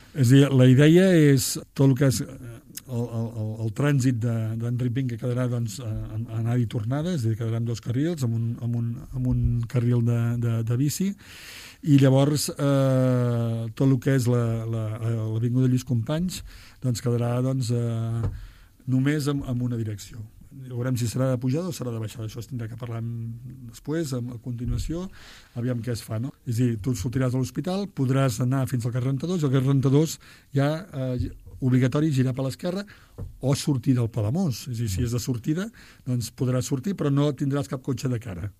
És a dir, la idea és tot el que és el trànsit d'Enric Pin, que quedarà doncs, en anada i tornada, és a dir, quedarà amb 2 carrils, amb un carril de bici, i llavors tot el que és l'avinguda Lluís Companys doncs quedarà doncs, només amb una direcció. Veurem si serà de pujada o serà de baixada. Això es tindrà que parlar després, a continuació, aviam què es fa, no? És a dir, tu sortiràs de l'hospital, podràs anar fins al carrer 32, i al carrer 32 ja obligatori girar per l'esquerra o sortir del Palamós. És a dir, si és de sortida, doncs podràs sortir, però no tindràs cap cotxe de cara.